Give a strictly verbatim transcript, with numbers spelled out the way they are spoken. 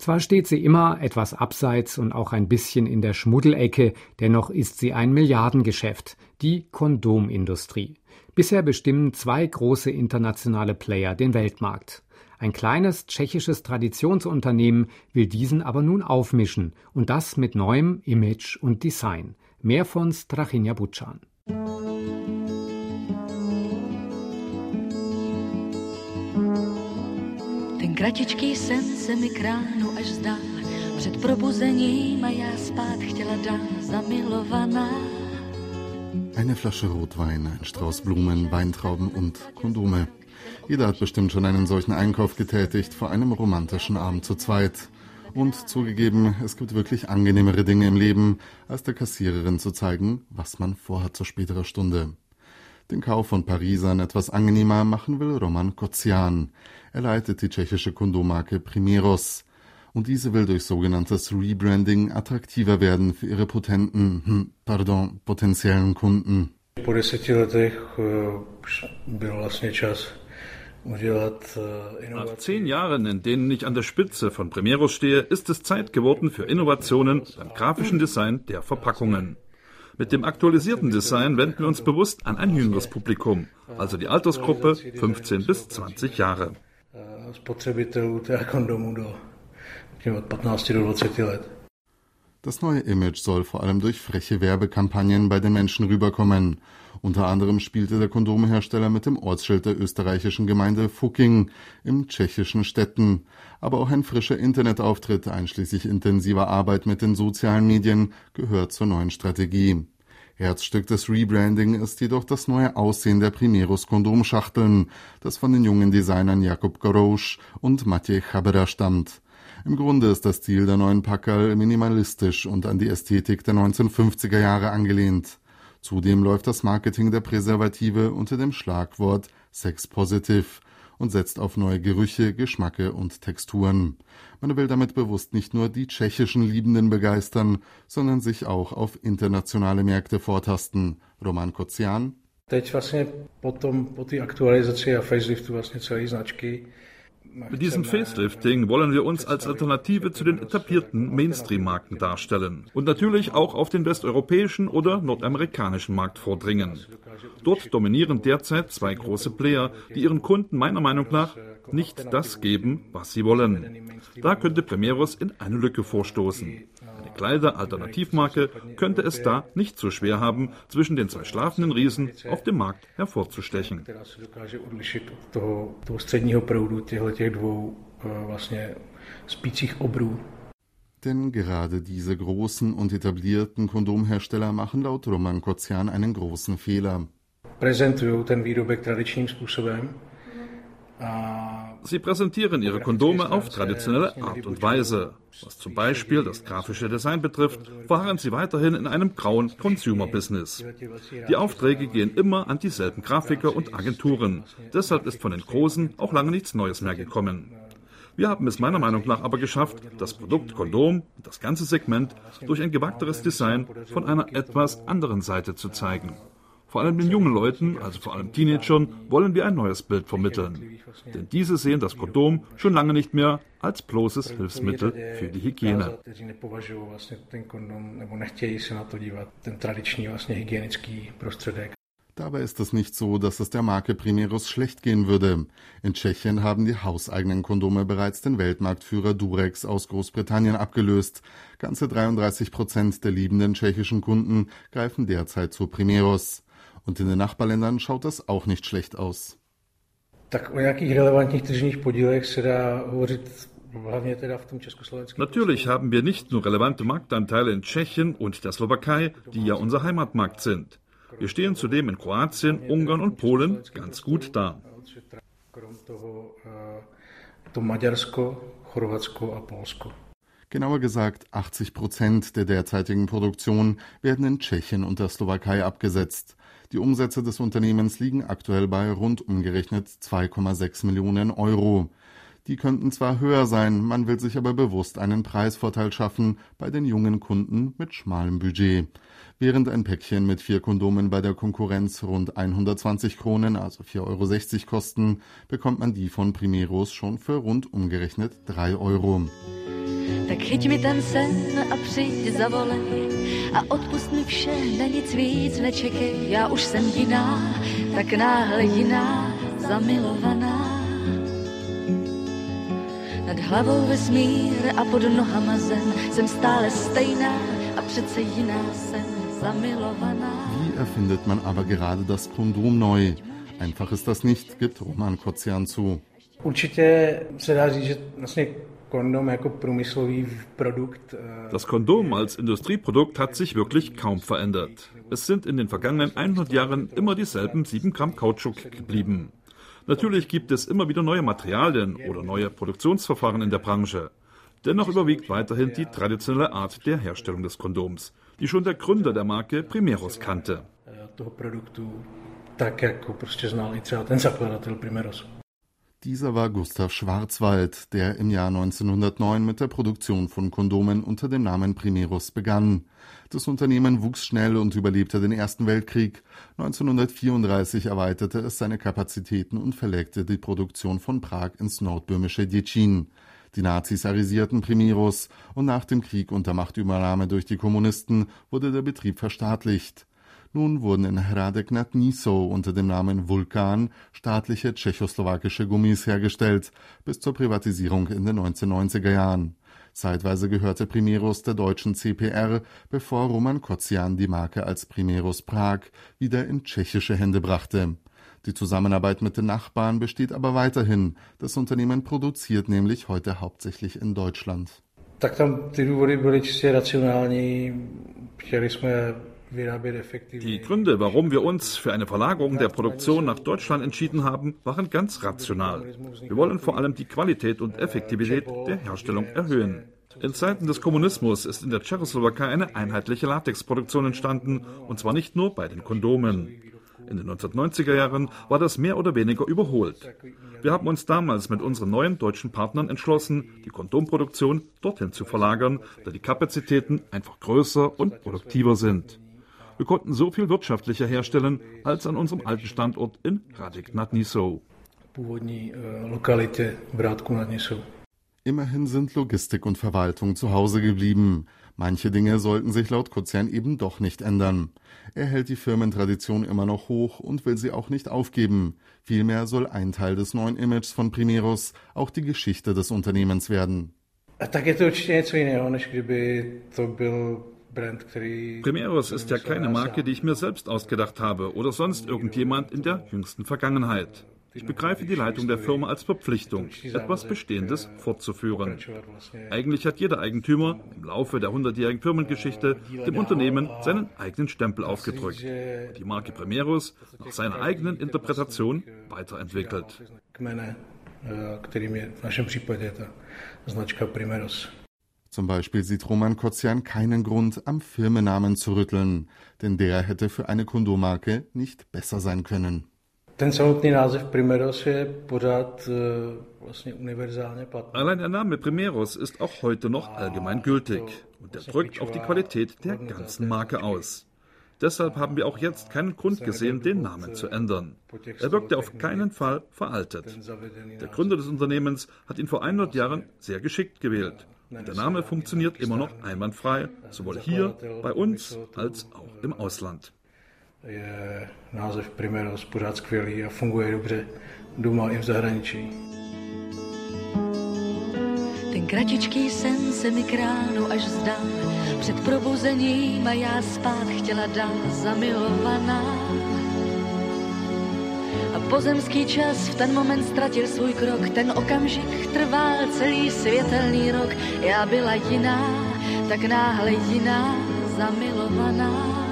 Zwar steht sie immer etwas abseits und auch ein bisschen in der Schmuddelecke, dennoch ist sie ein Milliardengeschäft, die Kondomindustrie. Bisher bestimmen zwei große internationale Player den Weltmarkt. Ein kleines tschechisches Traditionsunternehmen will diesen aber nun aufmischen und das mit neuem Image und Design. Mehr von Strachinja Butschan. Ten kratičký sen se mi k ránu až zdál, před probuzením a já spát chtěla dál zamilovaná. Eine Flasche Rotwein, ein Strauß Blumen, Weintrauben und Kondome. Jeder hat bestimmt schon einen solchen Einkauf getätigt vor einem romantischen Abend zu zweit. Und zugegeben, es gibt wirklich angenehmere Dinge im Leben, als der Kassiererin zu zeigen, was man vorhat zu späterer Stunde. Den Kauf von Parisern etwas angenehmer machen will Roman Kocian. Er leitet die tschechische Kondommarke Primeros. Und diese will durch sogenanntes Rebranding attraktiver werden für ihre potenten, hm, pardon, potenziellen Kunden. Po deseti letech byl vlastně čas. Nach zehn Jahren, in denen ich an der Spitze von Primeros stehe, ist es Zeit geworden für Innovationen beim grafischen Design der Verpackungen. Mit dem aktualisierten Design wenden wir uns bewusst an ein jüngeres Publikum, also die Altersgruppe fünfzehn bis zwanzig Jahre. Das neue Image soll vor allem durch freche Werbekampagnen bei den Menschen rüberkommen. Unter anderem spielte der Kondomhersteller mit dem Ortsschild der österreichischen Gemeinde Fucking im tschechischen Städten. Aber auch ein frischer Internetauftritt, einschließlich intensiver Arbeit mit den sozialen Medien, gehört zur neuen Strategie. Herzstück des Rebranding ist jedoch das neue Aussehen der Primeros Kondomschachteln, das von den jungen Designern Jakub Goroš und Matěj Chabera stammt. Im Grunde ist das Stil der neuen Packerl minimalistisch und an die Ästhetik der neunzehnhundertfünfziger Jahre angelehnt. Zudem läuft das Marketing der Präservative unter dem Schlagwort Sex Positive und setzt auf neue Gerüche, Geschmacke und Texturen. Man will damit bewusst nicht nur die tschechischen Liebenden begeistern, sondern sich auch auf internationale Märkte vortasten. Roman Kocian. Teď vlastně potom po té aktualizaci a faceliftu vlastně celé značky. Mit diesem Facelifting wollen wir uns als Alternative zu den etablierten Mainstream-Marken darstellen und natürlich auch auf den westeuropäischen oder nordamerikanischen Markt vordringen. Dort dominieren derzeit zwei große Player, die ihren Kunden meiner Meinung nach nicht das geben, was sie wollen. Da könnte Primeros in eine Lücke vorstoßen. Eine Kleider-Alternativmarke könnte es da nicht so schwer haben, zwischen den zwei schlafenden Riesen auf dem Markt hervorzustechen. Denn gerade diese großen und etablierten Kondomhersteller machen laut Roman Kocian einen großen Fehler. Sie präsentieren ihre Kondome auf traditionelle Art und Weise. Was zum Beispiel das grafische Design betrifft, verharren sie weiterhin in einem grauen Consumer-Business. Die Aufträge gehen immer an dieselben Grafiker und Agenturen. Deshalb ist von den Großen auch lange nichts Neues mehr gekommen. Wir haben es meiner Meinung nach aber geschafft, das Produkt Kondom und das ganze Segment durch ein gewagteres Design von einer etwas anderen Seite zu zeigen. Vor allem den jungen Leuten, also vor allem Teenagern, wollen wir ein neues Bild vermitteln. Denn diese sehen das Kondom schon lange nicht mehr als bloßes Hilfsmittel für die Hygiene. Dabei ist es nicht so, dass es der Marke Primeros schlecht gehen würde. In Tschechien haben die hauseigenen Kondome bereits den Weltmarktführer Durex aus Großbritannien abgelöst. Ganze dreiunddreißig Prozent der liebenden tschechischen Kunden greifen derzeit zu Primeros. Und in den Nachbarländern schaut das auch nicht schlecht aus. Natürlich haben wir nicht nur relevante Marktanteile in Tschechien und der Slowakei, die ja unser Heimatmarkt sind. Wir stehen zudem in Kroatien, Ungarn und Polen ganz gut da. Genauer gesagt, achtzig Prozent der derzeitigen Produktion werden in Tschechien und der Slowakei abgesetzt. Die Umsätze des Unternehmens liegen aktuell bei rund umgerechnet zwei Komma sechs Millionen Euro. Die könnten zwar höher sein, man will sich aber bewusst einen Preisvorteil schaffen bei den jungen Kunden mit schmalem Budget. Während ein Päckchen mit vier Kondomen bei der Konkurrenz rund hundertzwanzig Kronen, also vier Euro sechzig kosten, bekommt man die von Primeros schon für rund umgerechnet drei Euro. Tak chyť mi ten sen a přijď zavolej a odpust mi vše, na nic víc nečekej. Já už jsem jiná, tak náhle jiná, zamilovaná. Nad hlavou vesmír a pod nohama zem, jsem stále stejná a přece jiná jsem, zamilovaná. Wie erfindet man aber gerade das Kondom neu? Einfach ist das nicht, gibt Roman Kocian zu. Určitě se dá říct, že vlastně kondom jako průmyslový produkt. Das Kondom als Industrieprodukt hat sich wirklich kaum verändert. Es sind in den vergangenen hundert Jahren immer dieselben sieben Gramm Kautschuk geblieben. Natürlich gibt es immer wieder neue Materialien oder neue Produktionsverfahren in der Branche. Dennoch überwiegt weiterhin die traditionelle Art der Herstellung des Kondoms, die schon der Gründer der Marke Primeros kannte. Toho produktu, tak jako prostě znal i třeba ten zakladatel Primeros. Dieser war Gustav Schwarzwald, der im Jahr neunzehnhundertneun mit der Produktion von Kondomen unter dem Namen Primeros begann. Das Unternehmen wuchs schnell und überlebte den Ersten Weltkrieg. neunzehnhundertvierunddreißig erweiterte es seine Kapazitäten und verlegte die Produktion von Prag ins nordböhmische Děčín. Die Nazis arisierten Primeros und nach dem Krieg unter Machtübernahme durch die Kommunisten wurde der Betrieb verstaatlicht. Nun wurden in Hradec nad Nisou unter dem Namen Vulkan staatliche tschechoslowakische Gummis hergestellt, bis zur Privatisierung in den neunzehnhundertneunziger Jahren. Zeitweise gehörte Primeros der deutschen C P R, bevor Roman Kocian die Marke als Primeros Prag wieder in tschechische Hände brachte. Die Zusammenarbeit mit den Nachbarn besteht aber weiterhin. Das Unternehmen produziert nämlich heute hauptsächlich in Deutschland. Tak tam ty důvody byly čistě racionální. Chtěli jsme Die Gründe, warum wir uns für eine Verlagerung der Produktion nach Deutschland entschieden haben, waren ganz rational. Wir wollen vor allem die Qualität und Effektivität der Herstellung erhöhen. In Zeiten des Kommunismus ist in der Tschechoslowakei eine einheitliche Latexproduktion entstanden, und zwar nicht nur bei den Kondomen. In den neunzehnhundertneunziger Jahren war das mehr oder weniger überholt. Wir haben uns damals mit unseren neuen deutschen Partnern entschlossen, die Kondomproduktion dorthin zu verlagern, da die Kapazitäten einfach größer und produktiver sind. Wir konnten so viel wirtschaftlicher herstellen als an unserem alten Standort in Hradec nad Nisou. Immerhin sind Logistik und Verwaltung zu Hause geblieben. Manche Dinge sollten sich laut Kocian eben doch nicht ändern. Er hält die Firmentradition immer noch hoch und will sie auch nicht aufgeben. Vielmehr soll ein Teil des neuen Images von Primeros auch die Geschichte des Unternehmens werden. Tak je to určitě něco jiného, než kdyby to byl Primeros ist ja keine Marke, die ich mir selbst ausgedacht habe oder sonst irgendjemand in der jüngsten Vergangenheit. Ich begreife die Leitung der Firma als Verpflichtung, etwas Bestehendes fortzuführen. Eigentlich hat jeder Eigentümer im Laufe der hundertjährigen Firmengeschichte dem Unternehmen seinen eigenen Stempel aufgedrückt und die Marke Primeros nach seiner eigenen Interpretation weiterentwickelt. Zum Beispiel sieht Roman Kocian keinen Grund, am Firmennamen zu rütteln, denn der hätte für eine Kondommarke nicht besser sein können. Allein der Name Primeros ist auch heute noch allgemein gültig und er drückt auf die Qualität der ganzen Marke aus. Deshalb haben wir auch jetzt keinen Grund gesehen, den Namen zu ändern. Er wirkte auf keinen Fall veraltet. Der Gründer des Unternehmens hat ihn vor hundert Jahren sehr geschickt gewählt. Und der Name funktioniert immer noch einwandfrei, sowohl hier bei uns als auch im Ausland. Je název Primeros pořád skvělý a funguje dobře doma i v zahraničí. Ten kratičký sen se mi k ránu až zdál, před probuzením a já spát chtěla dál zamilovaná. A pozemský čas v ten moment ztratil svůj krok, ten okamžik trval celý světelný rok. Já byla jiná, tak náhle jiná, zamilovaná.